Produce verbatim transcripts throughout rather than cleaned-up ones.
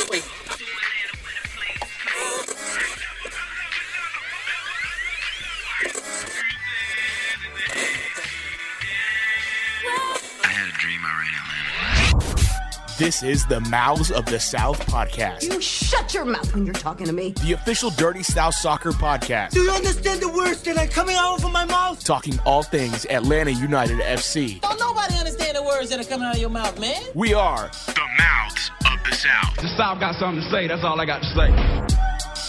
Wait. I had a dream I ran Atlanta. This is the Mouths of the South podcast. You shut your mouth when you're talking to me. The official Dirty South Soccer podcast. Do you understand the words that are coming out of my mouth? Talking all things Atlanta United F C. Don't nobody understand the words that are coming out of your mouth, man. We are The Mouths of the South. The South got something to say. That's all I got to say.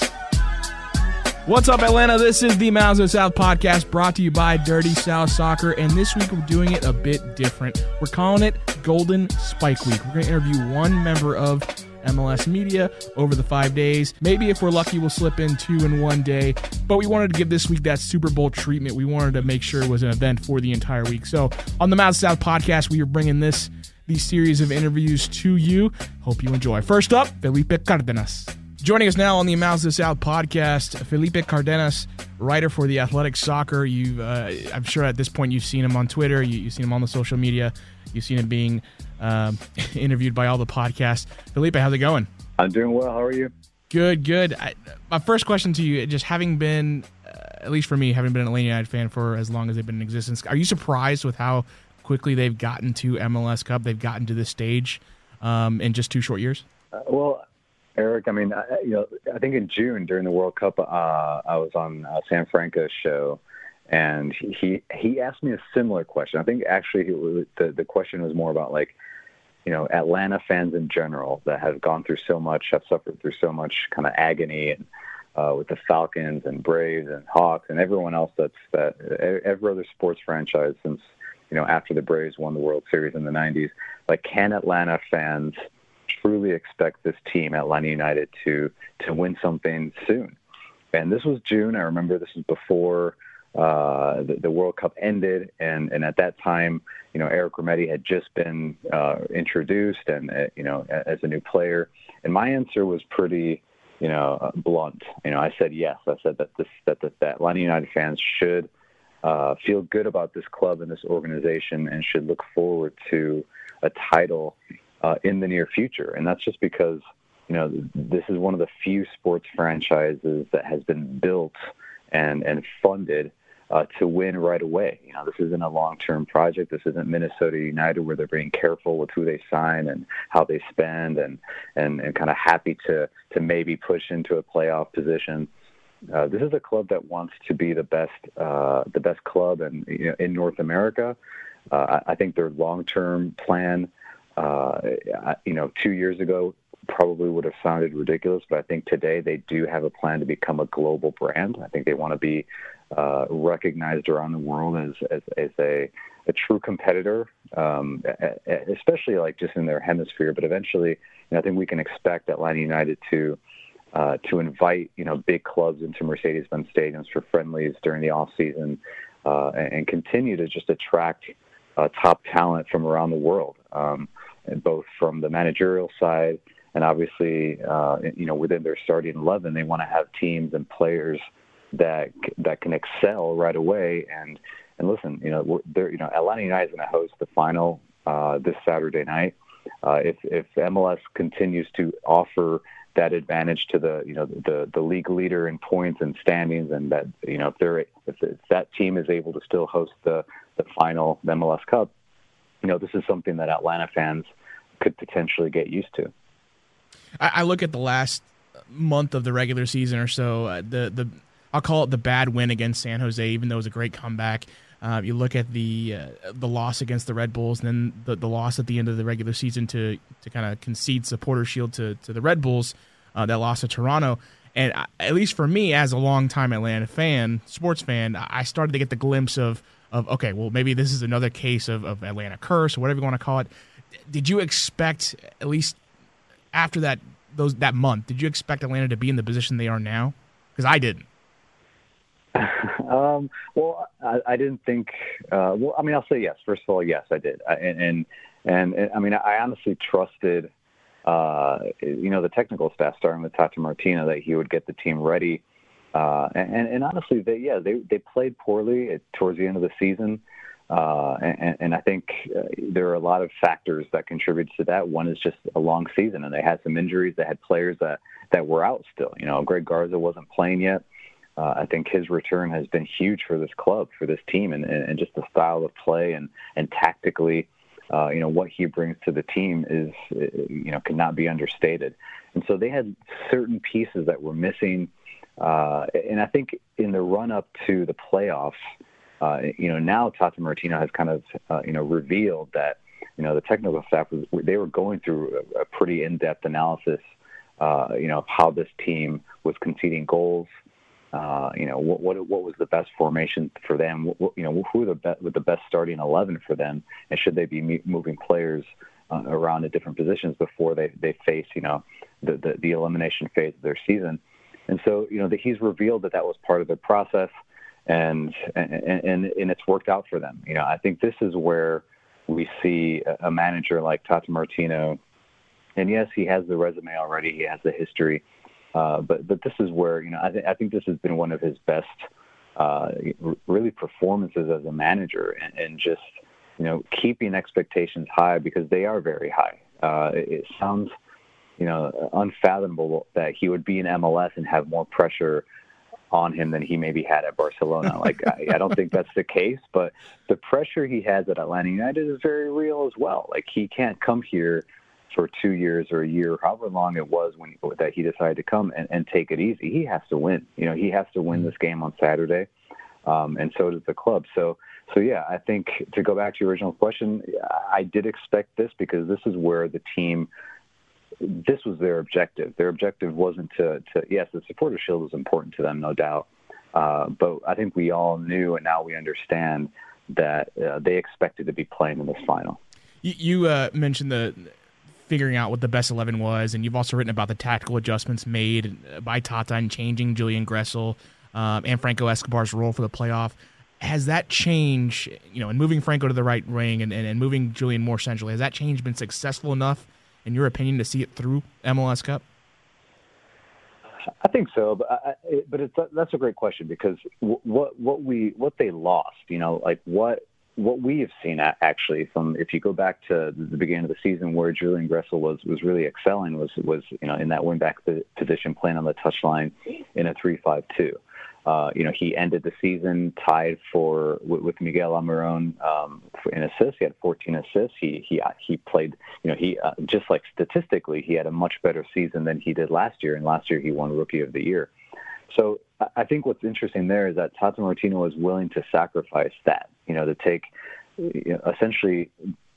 What's up, Atlanta? This is the Mouths of the South podcast brought to you by Dirty South Soccer, and this week we're doing it a bit different. We're calling it Golden Spike Week. We're going to interview one member of M L S Media over the five days. Maybe if we're lucky, we'll slip in two in one day, but we wanted to give this week that Super Bowl treatment. We wanted to make sure it was an event for the entire week. So on the Mouths of the South podcast, we are bringing this these series of interviews to you. Hope you enjoy. First up, Felipe Cardenas. Joining us now on the Mouths of the South podcast, Felipe Cardenas, writer for The Athletic Soccer. You, uh, I'm sure at this point you've seen him on Twitter, you, you've seen him on the social media, you've seen him being um, interviewed by all the podcasts. Felipe, how's it going? I'm doing well. How are you? Good, good. I, my first question to you, just having been, uh, at least for me, having been an Atlanta United fan for as long as they've been in existence, are you surprised with how quickly they've gotten to M L S Cup, they've gotten to this stage um, in just two short years? Uh, well, Eric, I mean, I, you know, I think in June during the World Cup, uh, I was on uh, Sam Franco's show, and he he asked me a similar question. I think actually he was, the the question was more about like, you know, Atlanta fans in general that have gone through so much, have suffered through so much kind of agony, and uh, with the Falcons and Braves and Hawks and everyone else that's that every other sports franchise since, you know, after the Braves won the World Series in the nineties. Like, can Atlanta fans truly expect this team, Atlanta United, to to win something soon? And this was June. I remember this was before uh, the, the World Cup ended, and, and at that time, you know, Eric Remedi had just been uh, introduced, and uh, you know, as a new player. And my answer was pretty, you know, blunt. You know, I said yes. I said that this that the, that Atlanta United fans should uh, feel good about this club and this organization, and should look forward to a title Uh, in the near future. And that's just because, you know, this is one of the few sports franchises that has been built and, and funded uh, to win right away. You know, this isn't a long-term project. This isn't Minnesota United, where they're being careful with who they sign and how they spend, and, and, and kind of happy to, to maybe push into a playoff position. Uh, this is a club that wants to be the best, uh, the best club in, you know, in North America. Uh, I, I think their long-term plan, Uh, you know, two years ago probably would have sounded ridiculous, but I think today they do have a plan to become a global brand. I think they want to be uh, recognized around the world as as, as a, a true competitor, um, especially like just in their hemisphere. But eventually, you know, I think we can expect Atlanta United to uh, to invite, you know, big clubs into Mercedes-Benz stadiums for friendlies during the off season, uh, and, and continue to just attract uh, top talent from around the world. Um, and both from the managerial side and obviously, uh, you know, within their starting eleven, they want to have teams and players that that can excel right away. And and listen, you know, they're, you know, Atlanta United is going to host the final uh, this Saturday night. Uh, if if M L S continues to offer that advantage to the, you know, the the league leader in points and standings, and that, you know, if they're if, if that team is able to still host the the final M L S Cup, you know, this is something that Atlanta fans could potentially get used to. I, I look at the last month of the regular season or so, uh, the the I'll call it the bad win against San Jose, even though it was a great comeback. Uh, you look at the uh, the loss against the Red Bulls, and then the, the loss at the end of the regular season to to kind of concede Supporter Shield to, to the Red Bulls, uh, that loss to Toronto. And I, at least for me, as a longtime Atlanta fan, sports fan, I started to get the glimpse of, of okay, well, maybe this is another case of, of Atlanta curse, or whatever you want to call it. Did you expect, at least after that those that month, did you expect Atlanta to be in the position they are now? Because I didn't. um, well, I, I didn't think. Uh, well, I mean, I'll say yes. First of all, yes, I did. I, and, and and and I mean, I honestly trusted, uh, you know, the technical staff, starting with Tata Martino, that he would get the team ready. Uh, and, and honestly, they yeah, they they played poorly at, towards the end of the season. Uh, and, and I think uh, there are a lot of factors that contribute to that. One is just a long season, and they had some injuries. They had players that, that were out still. You know, Greg Garza wasn't playing yet. Uh, I think his return has been huge for this club, for this team, and, and just the style of play and, and tactically, uh, you know, what he brings to the team is, you know, cannot be understated. And so they had certain pieces that were missing. Uh, and I think in the run-up to the playoffs, Uh, you know, now Tata Martino has kind of, uh, you know, revealed that, you know, the technical staff, was, they were going through a, a pretty in-depth analysis, uh, you know, of how this team was conceding goals, uh, you know, what, what what was the best formation for them, what, you know, who were the, be- with the best starting eleven for them, and should they be me- moving players uh, around in different positions before they, they face, you know, the, the, the elimination phase of their season. And so, you know, that he's revealed that that was part of the process. And, and and and it's worked out for them. You know, I think this is where we see a manager like Tata Martino, and yes, he has the resume already, he has the history, uh, but but this is where, you know, I, th- I think this has been one of his best, uh, really performances as a manager, and, and just, you know, keeping expectations high, because they are very high. Uh, it, it sounds, you know, unfathomable that he would be in M L S and have more pressure on him than he maybe had at Barcelona. Like, I, I don't think that's the case, but the pressure he has at Atlanta United is very real as well. Like, he can't come here for two years or a year, however long it was when that he decided to come and, and take it easy. He has to win. You know, he has to win this game on Saturday, um, and so does the club. So, so yeah, I think to go back to your original question, I did expect this, because this is where the team, this was their objective. Their objective wasn't to, to yes, the Supporters' Shield was important to them, no doubt. Uh, but I think we all knew, and now we understand, that uh, they expected to be playing in this final. You, you uh, mentioned the figuring out what the best eleven was, and you've also written about the tactical adjustments made by Tata and changing Julian Gressel um, and Franco Escobar's role for the playoff. Has that change, you know, in moving Franco to the right wing and, and, and moving Julian more centrally, has that change been successful enough, in your opinion, to see it through M L S Cup? I think so, but I, but it's, that's a great question, because what what we what they lost, you know, like what what we have seen actually from, if you go back to the beginning of the season where Julian Gressel was was really excelling, was was you know, in that wing back position, playing on the touchline in a three five two. Uh, you know, he ended the season tied for with, with Miguel Almirón um, in assists. He had fourteen assists. He he he played. You know, he uh, just like statistically, he had a much better season than he did last year. And last year, he won Rookie of the Year. So I think what's interesting there is that Tata Martino was willing to sacrifice that. You know, to take, you know, essentially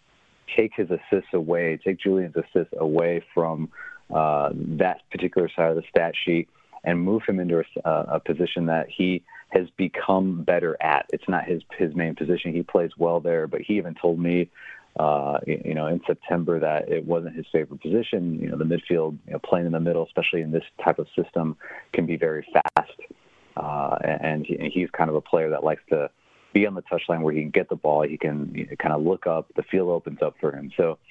take his assists away, take Julian's assists away from uh, that particular side of the stat sheet, and move him into a, a position that he has become better at. It's not his his main position. He plays well there, but he even told me, uh, you know, in September that it wasn't his favorite position. You know, the midfield, you know, playing in the middle, especially in this type of system, can be very fast. Uh, and, he, and he's kind of a player that likes to be on the touchline where he can get the ball. He can, you know, kind of look up. The field opens up for him. So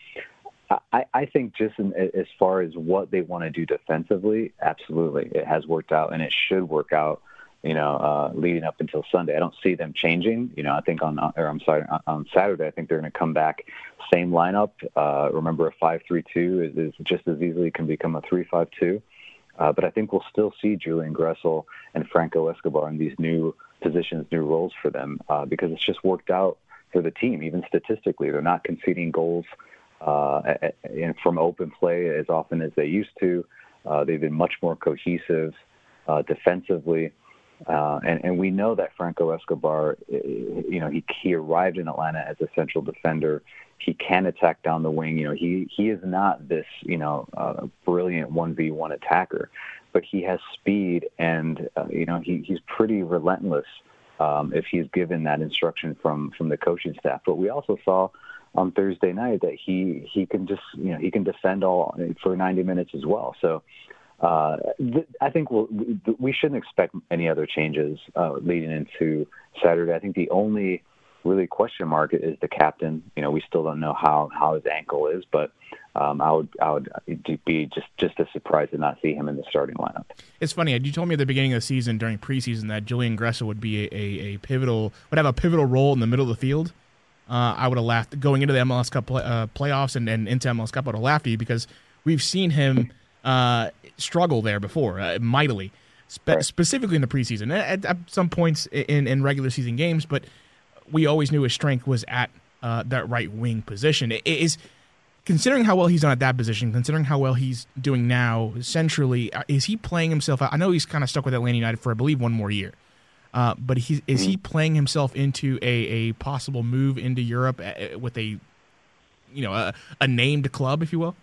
I, I think just in, as far as what they want to do defensively, absolutely, it has worked out, and it should work out, you know, uh, leading up until Sunday. I don't see them changing. You know, I think on, or I'm sorry, on Saturday, I think they're going to come back, same lineup. Uh, remember, a five three two is, is just as easily can become a three five two. Uh, but I think we'll still see Julian Gressel and Franco Escobar in these new positions, new roles for them, uh, because it's just worked out for the team, even statistically. They're not conceding goals Uh, and from open play as often as they used to. Uh, they've been much more cohesive uh, defensively. Uh, and, and we know that Franco Escobar, you know, he, he arrived in Atlanta as a central defender. He can attack down the wing. You know, he, he is not this, you know, uh, brilliant one v one attacker, but he has speed, and, uh, you know, he, he's pretty relentless um, if he's given that instruction from, from the coaching staff. But we also saw on Thursday night that he, he can just, you know, he can defend all for ninety minutes as well. So uh, th- I think we'll, we shouldn't expect any other changes uh, leading into Saturday. I think the only really question mark is the captain. You know, we still don't know how, how his ankle is, but um, I would I would be just, just as surprised to not see him in the starting lineup. It's funny. You told me at the beginning of the season during preseason that Julian Gressel would be a, a, a pivotal, would have a pivotal role in the middle of the field. uh, I would have laughed going into the M L S Cup play, uh, playoffs and, and into M L S Cup. I would have laughed at you because we've seen him uh, struggle there before, uh, mightily, spe- right. specifically in the preseason, at, at some points in, in regular season games. But we always knew his strength was at uh, that right wing position. It is considering how well he's done at that position, considering how well he's doing now centrally. Is he playing himself out? I know he's kind of stuck with Atlanta United for, I believe, one more year. Uh, but he, is he playing himself into a, a possible move into Europe with a, you know, a, a named club, if you will?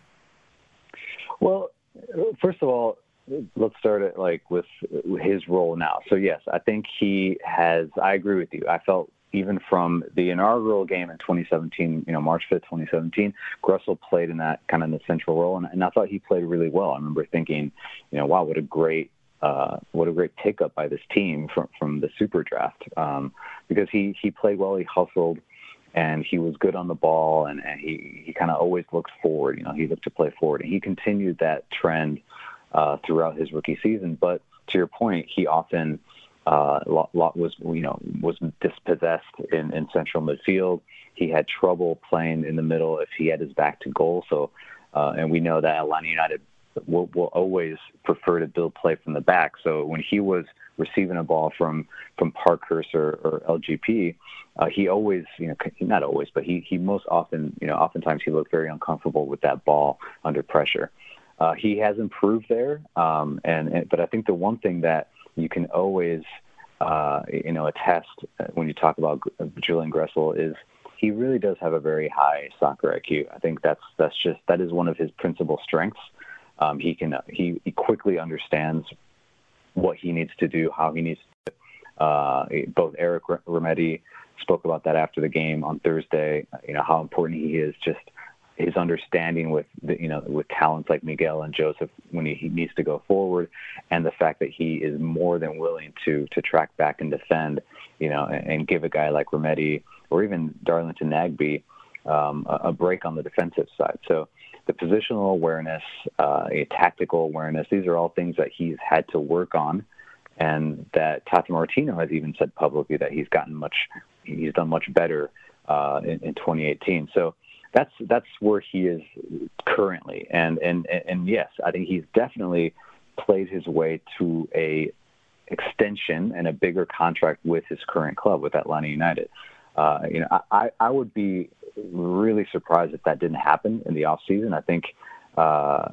Well, first of all, let's start it like with his role now. So yes, I think he has. I agree with you. I felt even from the inaugural game in twenty seventeen, you know, March fifth, twenty seventeen, Gressel played in that kind of the central role, and, and I thought he played really well. I remember thinking, you know, wow, what a great. Uh, what a great pickup by this team from from the super draft, um, because he, he played well, he hustled, and he was good on the ball, and, and he, he kind of always looked forward. You know, he looked to play forward, and he continued that trend uh, throughout his rookie season. But to your point, he often uh, lot, lot was you know was dispossessed in, in central midfield. He had trouble playing in the middle if he had his back to goal. So, uh, and we know that Atlanta United Will, will always prefer to build play from the back. So when he was receiving a ball from from Parkhurst or, or L G P, uh, he always, you know, not always, but he he most often, you know, oftentimes he looked very uncomfortable with that ball under pressure. Uh, he has improved there, um, and, and but I think the one thing that you can always, uh, you know, attest when you talk about Julian Gressel is he really does have a very high soccer I Q. I think that's that's just that is one of his principal strengths. Um, he can he, he quickly understands what he needs to do, how he needs to. Uh, both Eric Remedi spoke about that after the game on Thursday. You know how important he is, just his understanding with the, you know with talents like Miguel and Joseph when he, he needs to go forward, and the fact that he is more than willing to to track back and defend, you know, and, and give a guy like Remedi or even Darlington Nagbe um, a, a break on the defensive side. So. The positional awareness, uh, a tactical awareness, these are all things that he's had to work on, and that Tata Martino has even said publicly that he's gotten much, he's done much better uh, in, in twenty eighteen. So that's that's where he is currently, and and and yes, I think he's definitely played his way to a extension and a bigger contract with his current club, with Atlanta United. Uh, you know, I, I would be really surprised if that didn't happen in the off season. I think uh,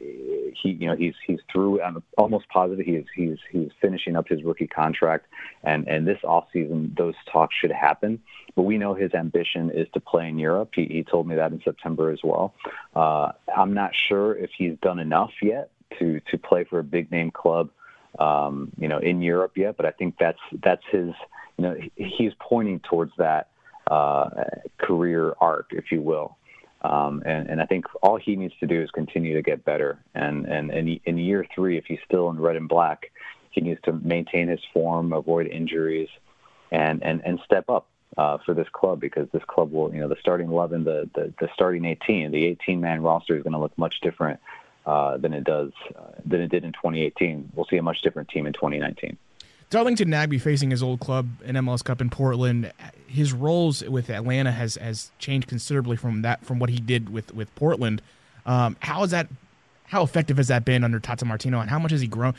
he, you know, he's he's through. I'm almost positive he's he's he's finishing up his rookie contract, and and this off season those talks should happen. But we know his ambition is to play in Europe. He, he told me that in September as well. Uh, I'm not sure if he's done enough yet to to play for a big name club, um, you know, in Europe yet. But I think that's that's his. You know, he's pointing towards that uh, career arc, if you will. Um, and, and I think all he needs to do is continue to get better. And, and, and in year three, if he's still in red and black, he needs to maintain his form, avoid injuries, and, and, and step up uh, for this club, because this club will, you know, the starting eleven, the, the, the starting eighteen, the eighteen-man roster is going to look much different uh, than it does uh, than it did in twenty eighteen. We'll see a much different team in twenty nineteen. Darlington Nagbe facing his old club in M L S Cup in Portland. His roles with Atlanta has, has changed considerably from that from what he did with with Portland. Um, how is that? How effective has that been under Tata Martino, and how much has he grown?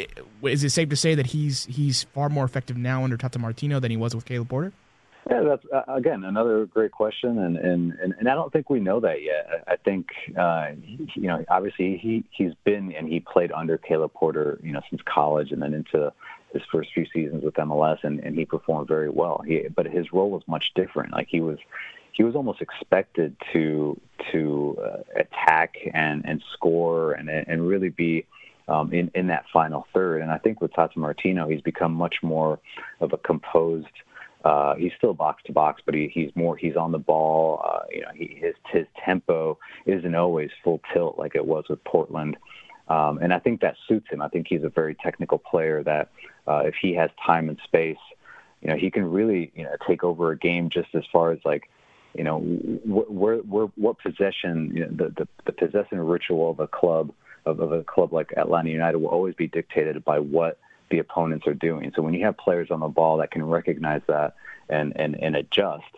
Is it safe to say that he's he's far more effective now under Tata Martino than he was with Caleb Porter? Yeah, that's uh, again another great question, and, and, and, and I don't think we know that yet. I think uh, he, you know, obviously he he's been and he played under Caleb Porter, you know, since college and then into his first few seasons with M L S, and, and he performed very well. He, but his role was much different. Like he was, he was almost expected to to uh, attack and, and score and and really be um, in in that final third. And I think with Tata Martino, he's become much more of a composed. Uh, he's still box to box, but he, he's more. He's on the ball. Uh, you know, he, his his tempo isn't always full tilt like it was with Portland. Um, and I think that suits him. I think he's a very technical player that uh, if he has time and space, you know, he can really, you know, take over a game just as far as like, you know, where, where, what possession, you know, the, the, the possession ritual of a club, of, of a club like Atlanta United will always be dictated by what the opponents are doing. So when you have players on the ball that can recognize that and, and, and adjust,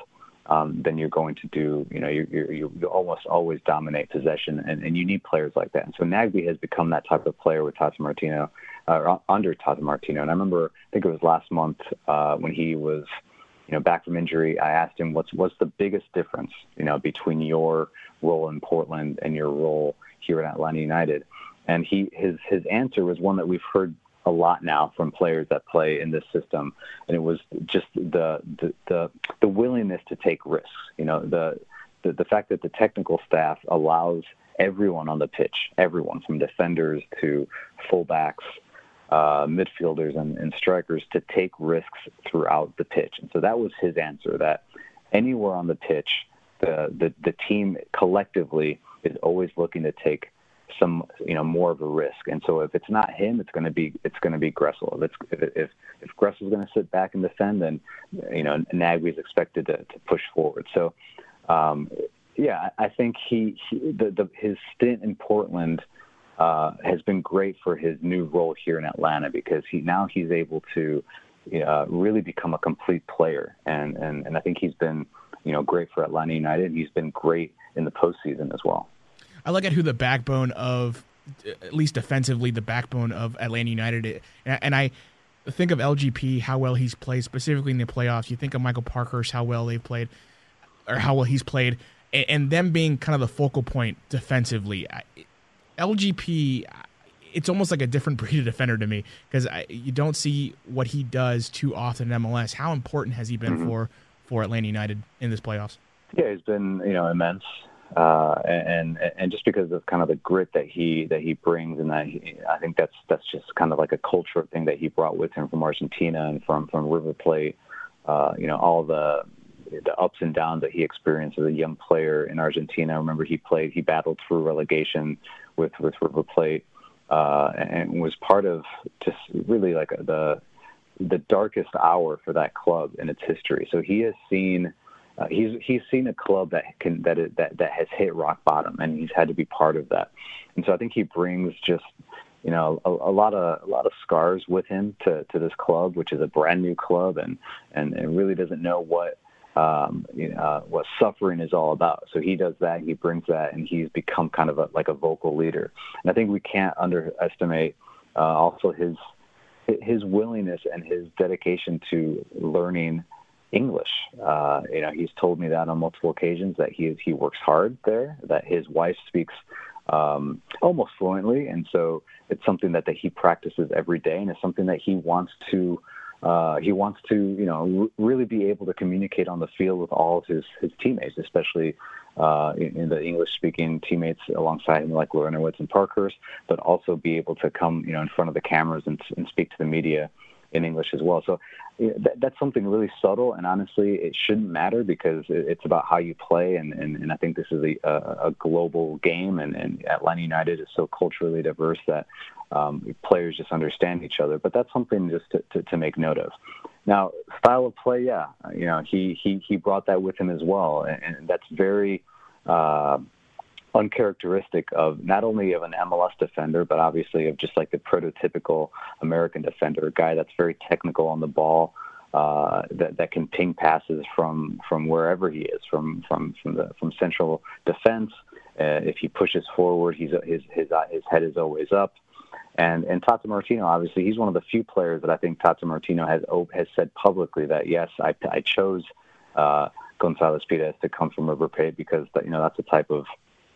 um, then you're going to do, you know, you you you almost always dominate possession, and, and you need players like that. And so Nagbe has become that type of player with Tata Martino, uh, under Tata Martino. And I remember, I think it was last month uh, when he was, you know, back from injury, I asked him what's what's the biggest difference, you know, between your role in Portland and your role here at Atlanta United. And he his his answer was one that we've heard a lot now from players that play in this system, and it was just the the the, the willingness to take risks. You know, the, the the fact that the technical staff allows everyone on the pitch, everyone from defenders to fullbacks, uh, midfielders, and, and strikers, to take risks throughout the pitch. And so that was his answer, that anywhere on the pitch, the the, the team collectively is always looking to take some, you know, more of a risk. And so if it's not him, it's going to be it's going to be Gressel. If it's, if if, if Gressel's going to sit back and defend, then, you know, Nagbe is expected to, to push forward. So, um, yeah, I think he, he the, the his stint in Portland uh, has been great for his new role here in Atlanta, because he now he's able to uh, really become a complete player, and, and and I think he's been, you know, great for Atlanta United. He's been great in the postseason as well. I look at who the backbone of, at least defensively, the backbone of Atlanta United is. And I think of L G P, how well he's played, specifically in the playoffs. You think of Michael Parkhurst, how well they've played, or how well he's played, and them being kind of the focal point defensively. L G P, it's almost like a different breed of defender to me, because you don't see what he does too often in M L S. How important has he been mm-hmm. for, for Atlanta United in this playoffs? Yeah, he's been, you know, immense. Uh, and and just because of kind of the grit that he that he brings, and that he, I think that's that's just kind of like a cultural thing that he brought with him from Argentina and from from River Plate. Uh, you know, all the the ups and downs that he experienced as a young player in Argentina. I remember he played, he battled through relegation with with River Plate, uh, and was part of just really like the the darkest hour for that club in its history. So he has seen. Uh, he's he's seen a club that can that, is, that that has hit rock bottom, and he's had to be part of that. And so I think he brings just, you know, a, a lot of a lot of scars with him to, to this club, which is a brand new club, and and, and really doesn't know what um, you know, uh, what suffering is all about. So he does that, he brings that, and he's become kind of a, like a vocal leader. And I think we can't underestimate uh, also his his willingness and his dedication to learning English. Uh, you know, he's told me that on multiple occasions, that he he works hard there, that his wife speaks um, almost fluently, and so it's something that, that he practices every day, and it's something that he wants to uh, he wants to you know r- really be able to communicate on the field with all of his his teammates, especially uh, in, in the English-speaking teammates alongside him, like Lorenowitz and Parkhurst, but also be able to come you know in front of the cameras and, and speak to the media in English as well. So that, that's something really subtle, and honestly, it shouldn't matter, because it's about how you play, and, and, and I think this is a, a, a global game, and, and Atlanta United is so culturally diverse that um, players just understand each other. But that's something just to, to, to make note of. Now, style of play, yeah, you know, he he, he brought that with him as well, and, and that's very uh, uncharacteristic of not only of an M L S defender, but obviously of just like the prototypical American defender, a guy that's very technical on the ball, uh, that that can ping passes from, from wherever he is, from from from the from central defense. Uh, if he pushes forward, he's his his his head is always up. And and Tata Martino, obviously, he's one of the few players that I think Tata Martino has has said publicly that yes, I I chose uh, Gonzalez Pires to come from River Plate, because that, you know that's the type of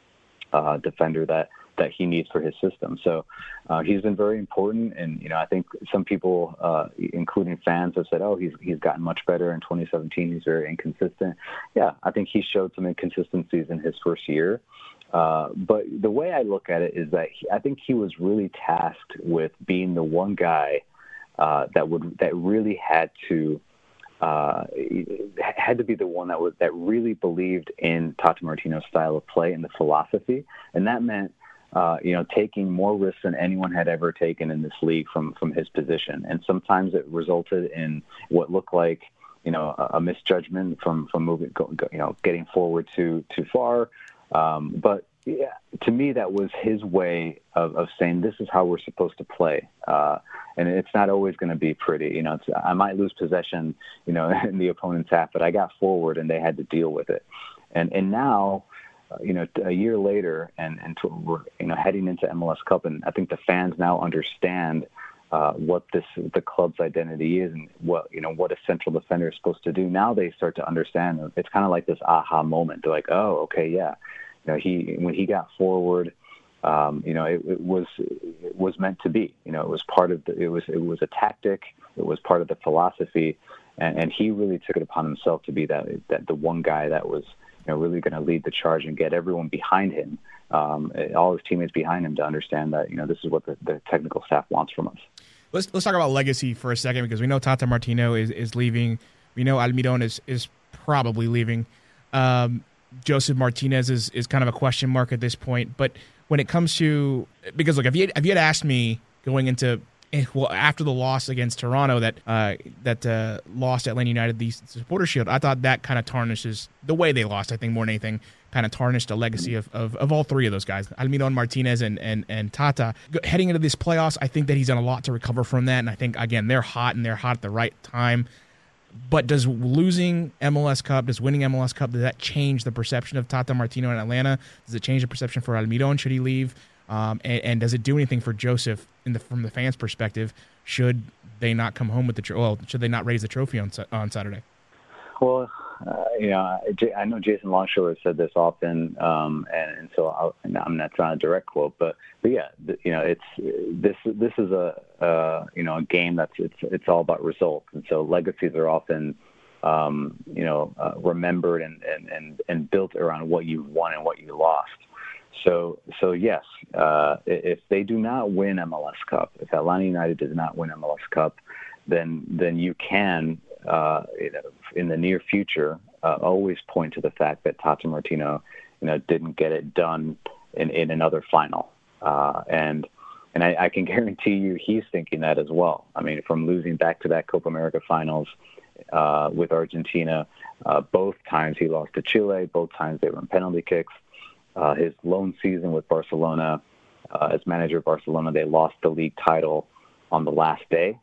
Uh, defender that, that he needs for his system. So uh, he's been very important, and you know I think some people, uh, including fans, have said, "Oh, he's he's gotten much better in twenty seventeen. He's very inconsistent." Yeah, I think he showed some inconsistencies in his first year. Uh, but the way I look at it is that he, I think he was really tasked with being the one guy uh, that would that really had to. Uh, had to be the one that was that really believed in Tata Martino's style of play and the philosophy, and that meant uh, you know taking more risks than anyone had ever taken in this league from from his position. And sometimes it resulted in what looked like you know a, a misjudgment from from moving go, go, you know getting forward too too far. Um, but yeah, to me, that was his way of, of saying this is how we're supposed to play. Uh, and it's not always going to be pretty. You know, it's, I might lose possession, you know, in the opponent's half, but I got forward and they had to deal with it. And and now, uh, you know, a year later, and and to, we're you know heading into M L S Cup, and I think the fans now understand uh, what this the club's identity is and what you know what a central defender is supposed to do. Now they start to understand. It's kind of like this aha moment. They're like, oh, okay, yeah, you know, he when he got forward. Um, you know, it, it was it was meant to be. You know, it was part of the, it was it was a tactic. It was part of the philosophy, and, and he really took it upon himself to be that that the one guy that was you know really going to lead the charge and get everyone behind him, um, all his teammates behind him to understand that you know this is what the, the technical staff wants from us. Let's let's talk about legacy for a second because we know Tata Martino is, is leaving. We know Almiron is is probably leaving. Um, Joseph Martinez is, is kind of a question mark at this point. But when it comes to – because, look, if you, had, if you had asked me going into – well, after the loss against Toronto that uh, that uh, lost Atlanta United the Supporter Shield, I thought that kind of tarnishes – the way they lost, I think, more than anything, kind of tarnished a legacy of, of, of all three of those guys, Almiron, Martinez, and, and, and Tata. Heading into this playoffs, I think that he's done a lot to recover from that. And I think, again, they're hot, and they're hot at the right time. But does losing M L S Cup, does winning M L S Cup, does that change the perception of Tata Martino in Atlanta? Does it change the perception for Almiron? Should he leave? Um, and, and does it do anything for Joseph in the, from the fans' perspective? Should they not come home with the tro- well? Should they not raise the trophy on on Saturday? Well, uh, you know, I know Jason Longshore has said this often, um, and, and so I'll, I'm not trying to direct quote, but but yeah, you know, it's this this is a uh, you know a game that's it's it's all about results, and so legacies are often um, you know uh, remembered and, and, and, and built around what you won and what you lost. So so yes, uh, if they do not win M L S Cup, if Atlanta United does not win M L S Cup, then then you can. Uh, in the near future, uh, always point to the fact that Tata Martino, you know, didn't get it done in, in another final, uh, and and I, I can guarantee you he's thinking that as well. I mean, from losing back-to-back Copa America finals uh, with Argentina, uh, both times he lost to Chile, both times they were in penalty kicks. Uh, his lone season with Barcelona, uh, as manager of Barcelona, they lost the league title on the last day.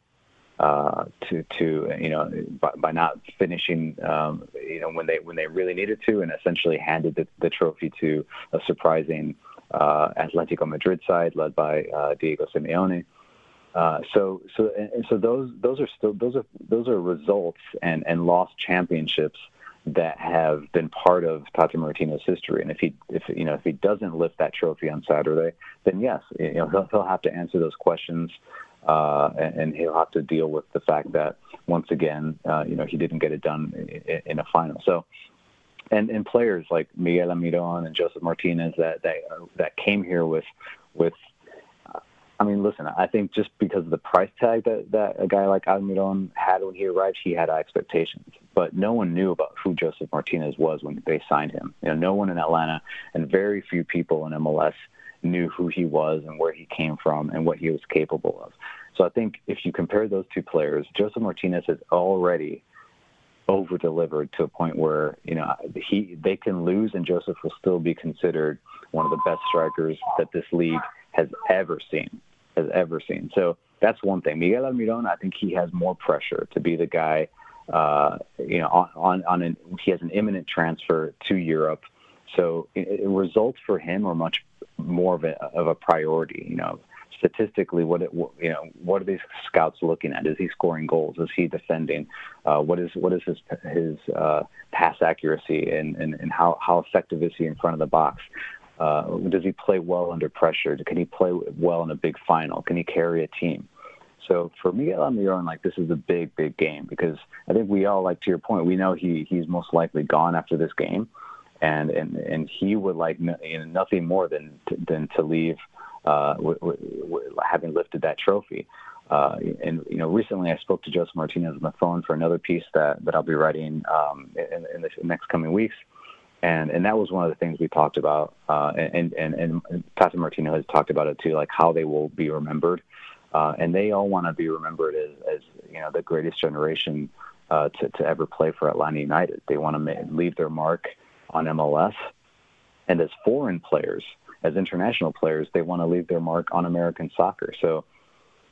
Uh, to to you know by, by not finishing um, you know when they when they really needed to, and essentially handed the, the trophy to a surprising uh, Atletico Madrid side led by uh, Diego Simeone. Uh, so so and so those those are still those are those are results and, and lost championships that have been part of Tata Martino's history. And if he if you know if he doesn't lift that trophy on Saturday, then yes, you know he'll, he'll have to answer those questions. Uh, and, and he'll have to deal with the fact that once again, uh, you know, he didn't get it done in, in a final. So, and, and players like Miguel Almiron and Joseph Martinez that that, that came here with, with, uh, I mean, listen, I think just because of the price tag that, that a guy like Almiron had when he arrived, he had expectations. But no one knew about who Joseph Martinez was when they signed him. You know, no one in Atlanta and very few people in M L S knew who he was and where he came from and what he was capable of. So I think if you compare those two players, Joseph Martinez has already over-delivered to a point where, you know, he they can lose and Joseph will still be considered one of the best strikers that this league has ever seen, has ever seen. So that's one thing. Miguel Almiron, I think he has more pressure to be the guy, uh, you know, on, on, on an, he has an imminent transfer to Europe. So it, it, results for him are much more of a, of a priority. You know, statistically, what it, you know, what are these scouts looking at? Is he scoring goals? Is he defending? Uh, what is what is his his uh, pass accuracy and, and, and how, how effective is he in front of the box? Uh, does he play well under pressure? Can he play well in a big final? Can he carry a team? So for Miguel Almiron, like this is a big, big game because I think we all, like to your point, we know he he's most likely gone after this game. And, and and he would like you know, nothing more than to, than to leave, uh, w- w- w- having lifted that trophy. Uh, and you know, recently I spoke to Joseph Martinez on the phone for another piece that, that I'll be writing um, in, in the next coming weeks. And and that was one of the things we talked about. Uh, and and and Tata Martino has talked about it too, like how they will be remembered. Uh, and they all want to be remembered as, as you know the greatest generation uh, to to ever play for Atlanta United. They want to ma- leave their mark on M L S, and as foreign players, as international players, they want to leave their mark on American soccer. So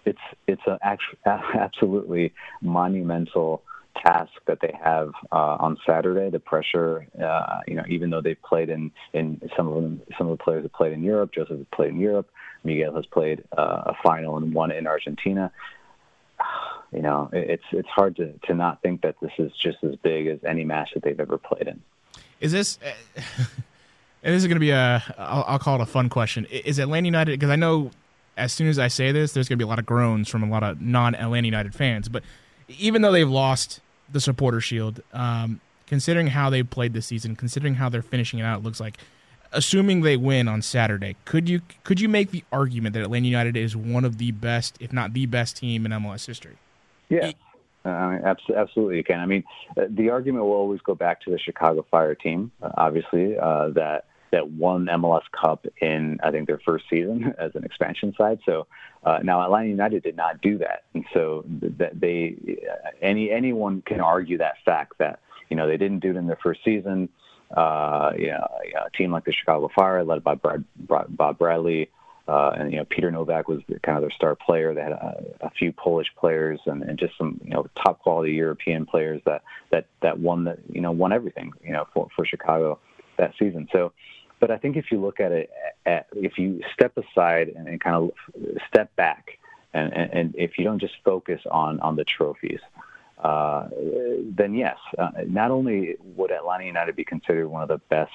it's it's an actual, absolutely monumental task that they have uh, on Saturday. The pressure, uh, you know, even though they've played in, in some of them, some of the players have played in Europe. Joseph has played in Europe. Miguel has played uh, a final and one in Argentina. You know, it's it's hard to, to not think that this is just as big as any match that they've ever played in. Is this? And this is going to be a, I'll, I'll call it a fun question. Is Atlanta United, because I know as soon as I say this, there's going to be a lot of groans from a lot of non-Atlanta United fans. But even though they've lost the Supporter Shield, um, considering how they played this season, considering how they're finishing it out, it looks like, assuming they win on Saturday, could you could you make the argument that Atlanta United is one of the best, if not the best team in M L S history? Yeah. Uh, I mean, absolutely, you can. I mean, uh, the argument will always go back to the Chicago Fire team, uh, obviously, uh, that that won M L S Cup in, I think, their first season as an expansion side. So uh, now Atlanta United did not do that, and so that they uh, any anyone can argue that fact that you know they didn't do it in their first season. Uh, you know, a team like the Chicago Fire, led by Brad, Bob Bradley. Uh, and, you know, Peter Novak was kind of their star player. They had a, a few Polish players and, and just some, you know, top quality European players that, that, that won the, you know, won everything, you know, for, for Chicago that season. So, but I think if you look at it, at, if you step aside and, and kind of step back and, and, and if you don't just focus on, on the trophies, uh, then yes, uh, not only would Atlanta United be considered one of the best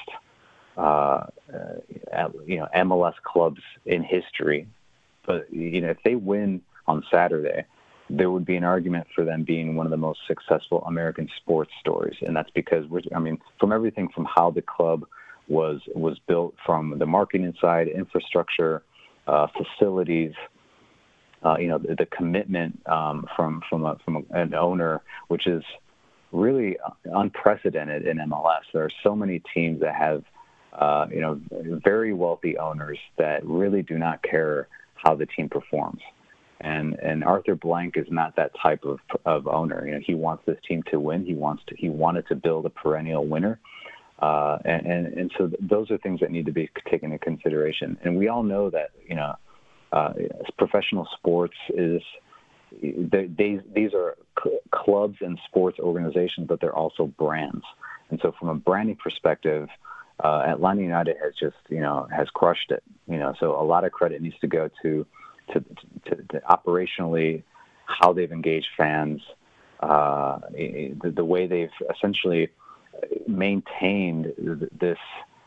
Uh, uh, you know, M L S clubs in history. But, you know, if they win on Saturday, there would be an argument for them being one of the most successful American sports stories. And that's because, we're, I mean, from everything from how the club was was built, from the marketing side, infrastructure, uh, facilities, uh, you know, the, the commitment um, from, from, a, from a, an owner, which is really unprecedented in M L S. There are so many teams that have Uh, you know, very wealthy owners that really do not care how the team performs. And and Arthur Blank is not that type of of owner. You know, he wants this team to win. He wants to. He wanted to build a perennial winner. Uh, and, and and so those are things that need to be taken into consideration. And we all know that, you know, uh, professional sports is they, these are clubs and sports organizations, but they're also brands. And so from a branding perspective, Uh, Atlanta United has just, you know, has crushed it, you know, so a lot of credit needs to go to, to, to, to operationally how they've engaged fans, uh, the, the way they've essentially maintained this,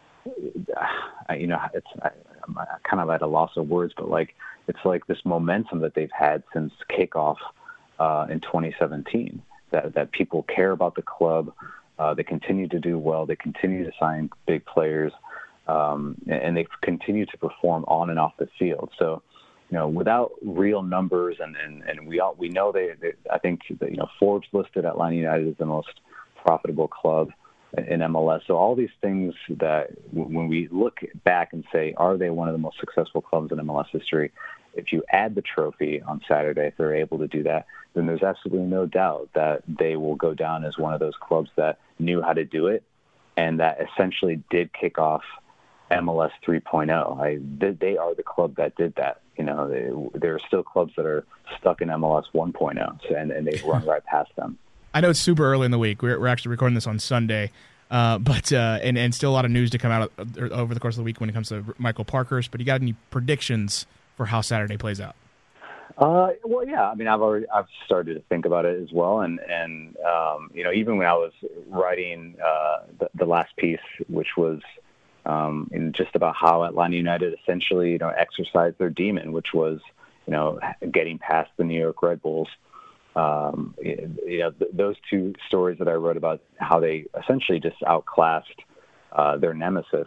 uh, you know, it's I, I'm kind of at a loss of words, but like, it's like this momentum that they've had since kickoff uh, in twenty seventeen, that, that people care about the club. Uh, they continue to do well. They continue to sign big players, um, and they continue to perform on and off the field. So, you know, without real numbers, and, and, and we all, we know they, they. I think that, you know, Forbes listed Atlanta United as the most profitable club in M L S. So all these things that when we look back and say, are they one of the most successful clubs in M L S history? If you add the trophy on Saturday, if they're able to do that, then there's absolutely no doubt that they will go down as one of those clubs that knew how to do it and that essentially did kick off M L S three point oh. I, they, they are the club that did that. You know, they, there are still clubs that are stuck in M L S one point oh, so, and, and they've run right past them. I know it's super early in the week. We're, we're actually recording this on Sunday, uh, but uh, and, and still a lot of news to come out over the course of the week when it comes to Michael Parkhurst. But you got any predictions for how Saturday plays out? Uh, well, yeah. I mean, I've already I've started to think about it as well, and and um, you know, even when I was writing uh, the, the last piece, which was um, in just about how Atlanta United essentially, you know, exercised their demon, which was, you know, getting past the New York Red Bulls. Um, you know, th- those two stories that I wrote about how they essentially just outclassed uh, their nemesis.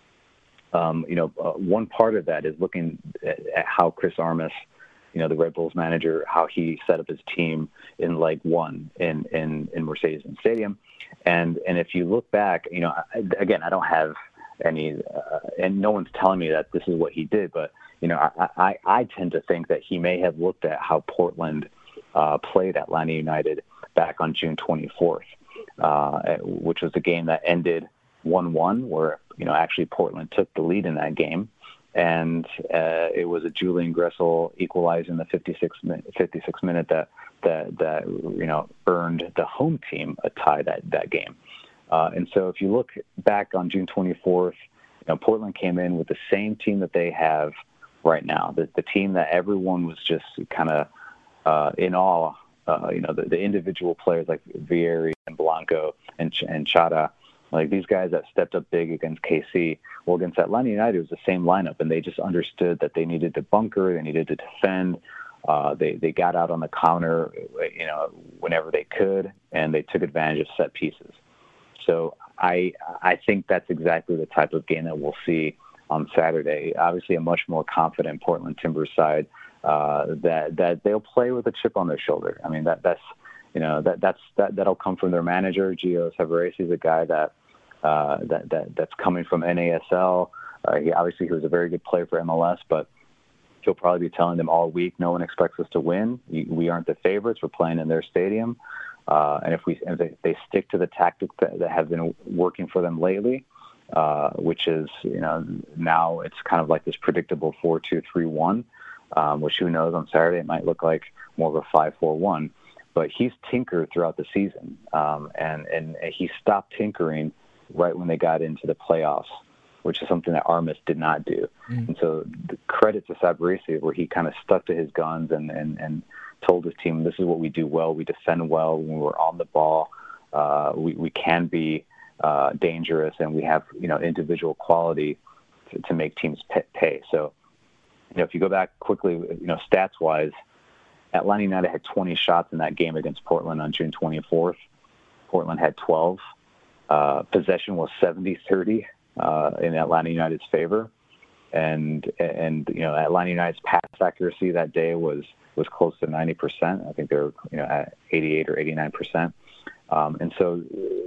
Um, you know, uh, one part of that is looking at, at how Chris Armas, you know, the Red Bulls manager, how he set up his team in leg one in, in, in Mercedes-Benz Stadium. And, and if you look back, you know, again, I don't have any, uh, and no one's telling me that this is what he did, but, you know, I, I, I tend to think that he may have looked at how Portland uh, played Atlanta United back on June twenty-fourth, uh, which was a game that ended one one, where, you know, actually Portland took the lead in that game. and uh, it was a Julian Gressel equalizer in the fifty-sixth minute that that that you know earned the home team a tie that that game. Uh, and so if you look back on June twenty-fourth, you know, Portland came in with the same team that they have right now, the, the team that everyone was just kind of uh, in awe. Uh, you know, the, the individual players like Vieri and Blanco and and Chara, like these guys that stepped up big against K C. Well, against Atlanta United, it was the same lineup, and they just understood that they needed to bunker, they needed to defend. Uh, they they got out on the counter, you know, whenever they could, and they took advantage of set pieces. So I I think that's exactly the type of game that we'll see on Saturday. Obviously, a much more confident Portland Timbers side uh, that that they'll play with a chip on their shoulder. I mean, that that's you know that that's that that'll come from their manager. Gio Savarese is a guy that uh, that that that's coming from N A S L. Uh, he obviously he was a very good player for M L S, but he'll probably be telling them all week, no one expects us to win. We aren't the favorites. We're playing in their stadium. Uh, and if we if they, they stick to the tactics that, that have been working for them lately, uh, which is, you know, now it's kind of like this predictable four two three one, um, which who knows on Saturday it might look like more of a five four one. But he's tinkered throughout the season, um, and, and he stopped tinkering right when they got into the playoffs, which is something that Armas did not do. Mm. And so the credit to Savarese, where he kind of stuck to his guns and, and, and told his team, this is what we do well. We defend well when we're on the ball. Uh, we, we can be uh, dangerous, and we have, you know, individual quality to, to make teams pay. So, you know, if you go back quickly, you know, stats-wise, Atlanta United had twenty shots in that game against Portland on June twenty-fourth. Portland had twelve. Uh, possession was seventy thirty. Uh, in Atlanta United's favor, and and you know Atlanta United's pass accuracy that day was was close to ninety percent. I think they were you know at eighty-eight or eighty-nine percent. Um, and so,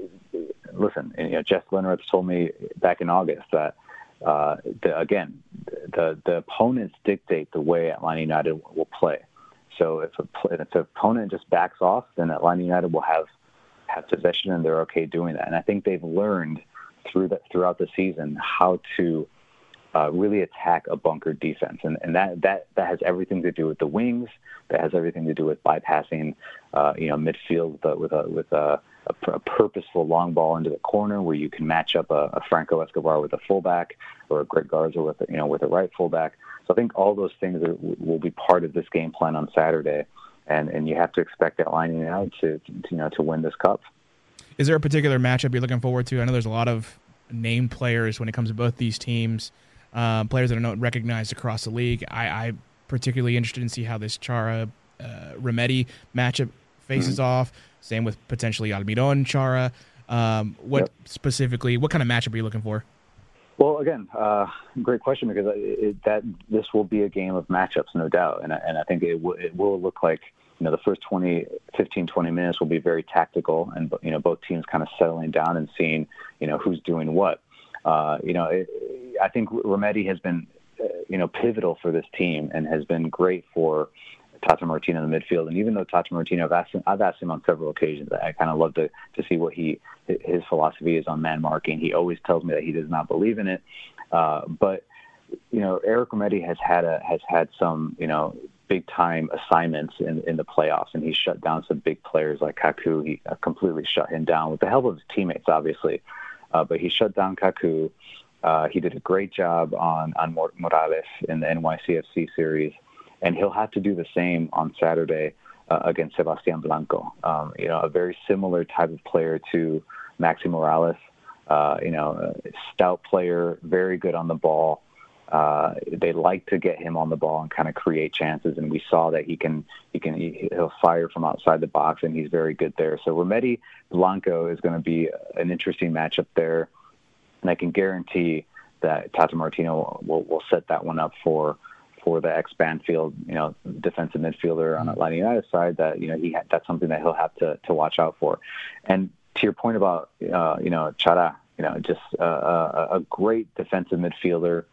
listen, and, you know Jeff Lennertz told me back in August that uh, the, again the the opponents dictate the way Atlanta United will play. So if a, if the opponent just backs off, then Atlanta United will have have possession, and they're okay doing that. And I think they've learned through that throughout the season how to uh, really attack a bunkered defense, and and that that that has everything to do with the wings. That has everything to do with bypassing, uh, you know, midfield but with a with a, a, a purposeful long ball into the corner where you can match up a, a Franco Escobar with a fullback or a Greg Garza with a, you know with a right fullback. So I think all those things are, will be part of this game plan on Saturday, and and you have to expect Atlanta United to, to you know to win this cup. Is there a particular matchup you're looking forward to? I know there's a lot of named players when it comes to both these teams, um, players that are not recognized across the league. I, I'm particularly interested in see how this Chara uh, Remedi matchup faces mm-hmm. off. Same with potentially Almiron Chara. Um, what yep. specifically? What kind of matchup are you looking for? Well, again, uh, great question, because it, that this will be a game of matchups, no doubt, and and I think it will it will look like. You know, the first twenty, fifteen, twenty minutes will be very tactical, and, you know, both teams kind of settling down and seeing, you know, who's doing what. Uh, you know, it, I think Remedi has been, uh, you know, pivotal for this team and has been great for Tata Martino in the midfield. And even though Tata Martino, I've asked him, I've asked him on several occasions, I kind of love to, to see what he his philosophy is on man marking. He always tells me that he does not believe in it. Uh, but, you know, Eric Remedi has had a, has had some, you know, big-time assignments in, in the playoffs, and he shut down some big players like Kaku. He uh, completely shut him down with the help of his teammates, obviously. Uh, but he shut down Kaku. Uh, he did a great job on, on Morales in the N Y C F C series, and he'll have to do the same on Saturday uh, against Sebastian Blanco. Um, you know, a very similar type of player to Maxi Morales. Uh, you know, a stout player, very good on the ball. Uh, they like to get him on the ball and kind of create chances, and we saw that he can he can he'll fire from outside the box, and he's very good there. So Remedi Blanco is going to be an interesting matchup there, and I can guarantee that Tata Martino will, will set that one up for for the ex-Banfield, you know, defensive midfielder on Atlanta United side. That you know he had, that's something that he'll have to to watch out for. And to your point about uh, you know Chara, you know, just uh, a, a great defensive midfielder.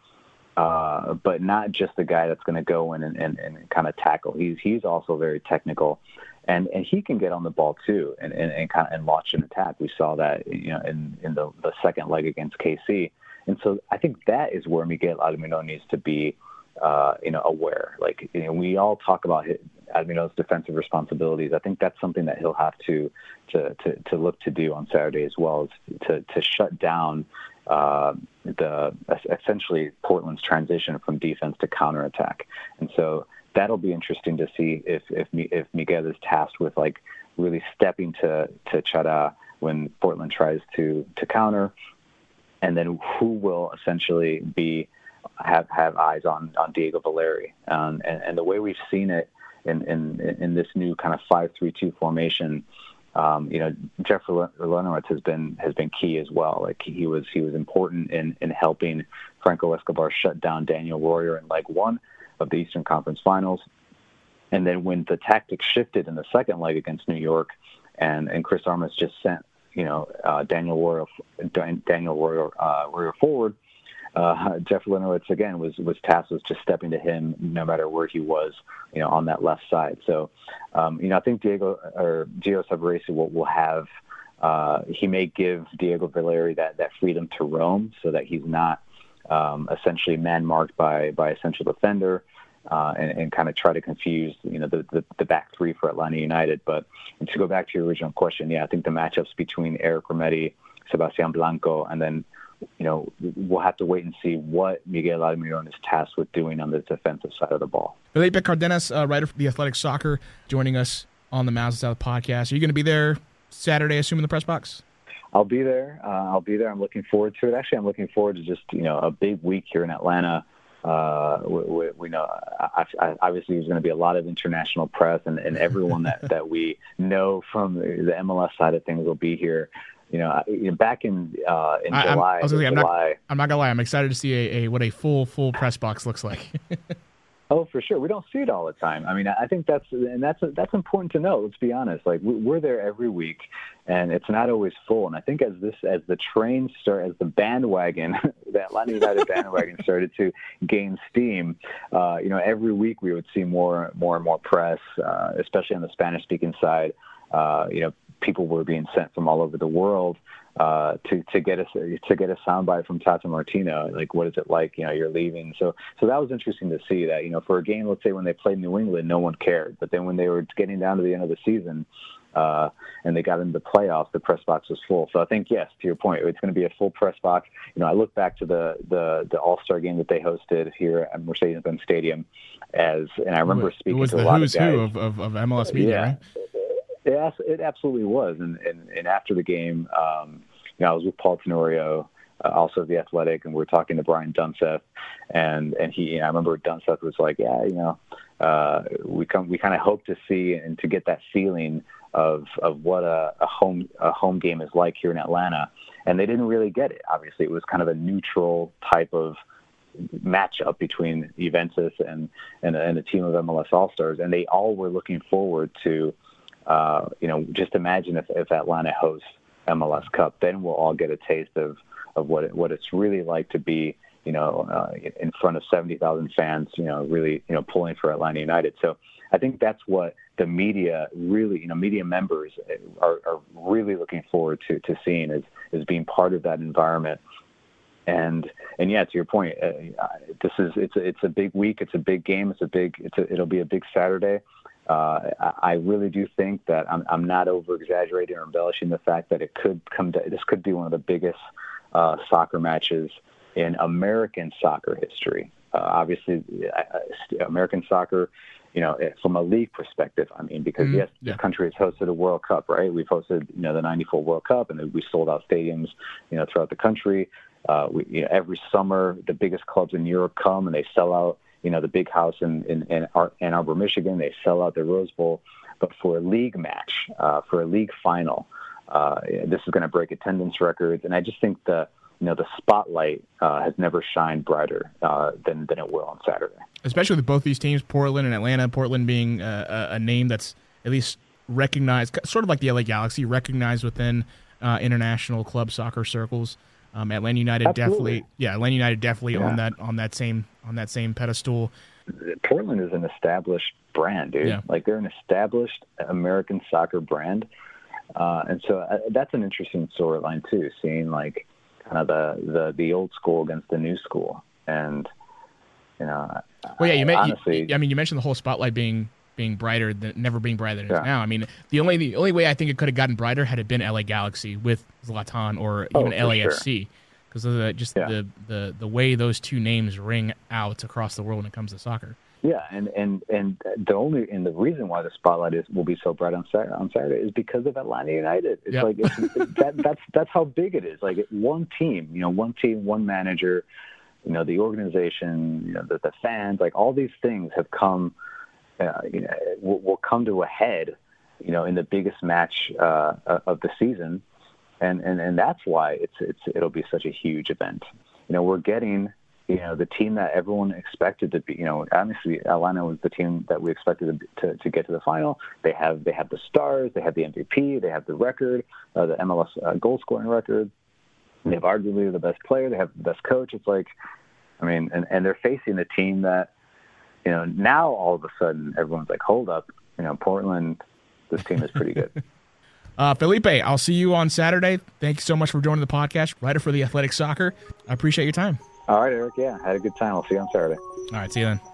Uh, but not just the guy that's going to go in and, and, and kind of tackle. He's he's also very technical, and, and he can get on the ball too and, and, and kind of and launch an attack. We saw that you know in, in the, the second leg against K C, And so I think that is where Miguel Almirón needs to be, uh, you know, aware. Like, you know, we all talk about his, Almirón's defensive responsibilities. I think that's something that he'll have to to to, to look to do on Saturday as well, is to to shut down uh, the essentially Portland's transition from defense to counterattack. And so that'll be interesting to see if if if Miguel is tasked with like really stepping to to Chara when Portland tries to to counter, and then who will essentially be have have eyes on on Diego Valeri. Um, and, and the way we've seen it in in, in this new kind of five three two formation, um, you know, Jeffrey Leonowitz has been has been key as well. Like he was he was important in in helping Franco Escobar shut down Daniel Royer in leg one of the Eastern Conference Finals. And then when the tactics shifted in the second leg against New York, and, and Chris Armas just sent, you know, uh, Daniel Royer, Daniel Royer, uh, Royer forward, uh, Jeff Leonowitz again was was tasked with just stepping to him no matter where he was, you know, on that left side. So, um, you know, I think Diego or Gio Savarese will, will have. Uh, he may give Diego Valeri that, that freedom to roam so that he's not um, essentially man-marked by by a central defender. Uh, and, and kind of try to confuse, you know, the, the, the back three for Atlanta United. But to go back to your original question, yeah, I think the matchups between Eric Remedi, Sebastian Blanco, and then, you know, we'll have to wait and see what Miguel Almirón is tasked with doing on the defensive side of the ball. Felipe Cardenas, uh, writer for The Athletic Soccer, joining us on the Mouths South podcast. Are you going to be there Saturday, assuming the press box? I'll be there. Uh, I'll be there. I'm looking forward to it. Actually, I'm looking forward to just, you know, a big week here in Atlanta. Uh, we, we, we know I, I, obviously there's going to be a lot of international press, and, and everyone that, that we know from the M L S side of things will be here. You know, back in uh, in I, July. I'm, I was gonna say, I'm July not, I'm not gonna lie. I'm excited to see a, a what a full full press box looks like. Oh, for sure. We don't see it all the time. I mean, I think that's and that's that's important to know. Let's be honest. Like we're there every week, and it's not always full. And I think as this as the train start as the bandwagon, the Atlanta United bandwagon started to gain steam, uh, you know, every week we would see more more and more press, uh, especially on the Spanish speaking side. Uh, you know, people were being sent from all over the world. Uh, to to get a to get a soundbite from Tata Martino, like what is it like? You know, you're leaving. So so that was interesting to see that. You know, for a game, let's say when they played New England, no one cared. But then when they were getting down to the end of the season, uh, and they got into the playoffs, the press box was full. So I think yes, to your point, it's going to be a full press box. You know, I look back to the the the All-Star game that they hosted here at Mercedes-Benz Stadium, as and I remember it speaking was to the a lot who's of guys. who of, of, of M L S media, yeah. right? It, it absolutely was. And, and, and after the game, um, you know, I was with Paul Tenorio, uh, also of The Athletic, and we were talking to Brian Dunseth. And, and he, you know, I remember Dunseth was like, yeah, you know, uh, we come, we kind of hope to see and to get that feeling of, of what a, a home, a home game is like here in Atlanta. And they didn't really get it. Obviously, it was kind of a neutral type of matchup between Juventus and, and, and a team of M L S All-Stars. And they all were looking forward to, Uh, you know, just imagine if, if Atlanta hosts M L S Cup, then we'll all get a taste of, of what it, what it's really like to be, you know, uh, in front of seventy thousand fans, you know, really, you know, pulling for Atlanta United. So I think that's what the media really, you know, media members are, are really looking forward to, to seeing is, is being part of that environment. And, and yeah, to your point, uh, this is, it's a, it's a big week. It's a big game. It's a big, it's a, it'll be a big Saturday. Uh, I really do think that I'm, I'm not over-exaggerating or embellishing the fact that it could come to, this could be one of the biggest uh, soccer matches in American soccer history. Uh, obviously, uh, American soccer, you know, from a league perspective, I mean, because mm, yes, yeah. the country has hosted a World Cup, right? We've hosted, you know, the ninety-four World Cup, and we sold out stadiums, you know, throughout the country. Uh, we, you know, every summer, the biggest clubs in Europe come and they sell out. You know, the big house in, in, in Ann Arbor, Michigan, they sell out the Rose Bowl. But for a league match, uh, for a league final, uh, this is going to break attendance records. And I just think the, you know, the spotlight uh, has never shined brighter uh, than, than it will on Saturday. Especially with both these teams, Portland and Atlanta, Portland being a, a name that's at least recognized, sort of like the L A Galaxy, recognized within uh, international club soccer circles. Um, Atlanta United Absolutely. definitely, yeah, Atlanta United definitely yeah. on that on that same on that same pedestal. Portland is an established brand, dude. Yeah. Like they're an established American soccer brand, uh, and so uh, that's an interesting storyline too. Seeing like kind of the, the, the old school against the new school. And, you know, well, yeah, you, I, may, honestly, you, I mean, you mentioned the whole spotlight being being brighter than never being brighter than it Yeah. is now. I mean, the only the only way I think it could have gotten brighter had it been L A Galaxy with Zlatan or Oh, even for L A F C, because of the, just Yeah. the, the the way those two names ring out across the world when it comes to soccer. Yeah, and, and, and the only and the reason why the spotlight is will be so bright on Saturday, on Saturday is because of Atlanta United. It's Yep. like it's, that that's that's how big it is. Like one team, you know, one team, one manager, you know, the organization, you know, the, the fans, like all these things have come, uh, you know, will, will come to a head, you know, in the biggest match uh, of the season, and, and and that's why it's it's it'll be such a huge event. You know, we're getting. You know, the team that everyone expected to be, you know, obviously Atlanta was the team that we expected to, to, to get to the final. They have they have the stars, they have the M V P, they have the record, uh, the M L S uh, goal scoring record. They have arguably the best player, they have the best coach. It's like, I mean, and, and they're facing a team that, you know, now all of a sudden everyone's like, hold up, you know, Portland, this team is pretty good. Uh, Felipe, I'll see you on Saturday. Thank you so much for joining the podcast, writer for the Athletic Soccer. I appreciate your time. All right, Eric. Yeah, had a good time. I'll see you on Saturday. All right, see you then.